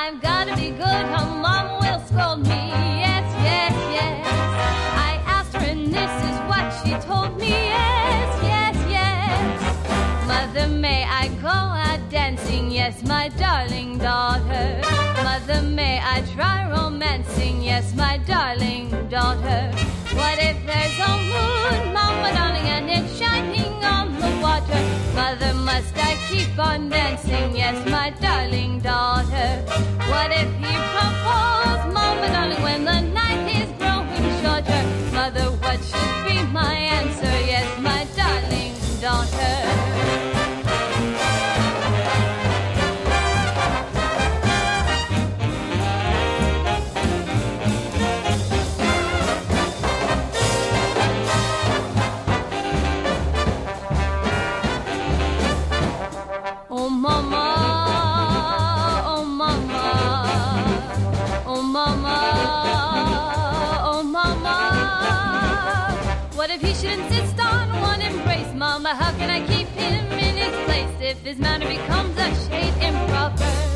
I've gotta be good, her mama will scold me. Yes, yes, yes. I asked her and this is what she told me. Yes, yes, yes. Mother, may I go out dancing? Yes, my darling daughter. Mother, may I try romancing? Yes, my darling daughter. What if there's a moon, mama darling, and it's shining on the water? Mother, must I keep on dancing? Yes, my darling daughter. What if he proposed, mama darling, when the night is growing shorter? Mother, what should be my answer? Yes, my darling daughter. Oh mama, oh mama, oh mama, oh mama. What if he should insist on one embrace, mama? How can I keep him in his place if his manner becomes a shade improper?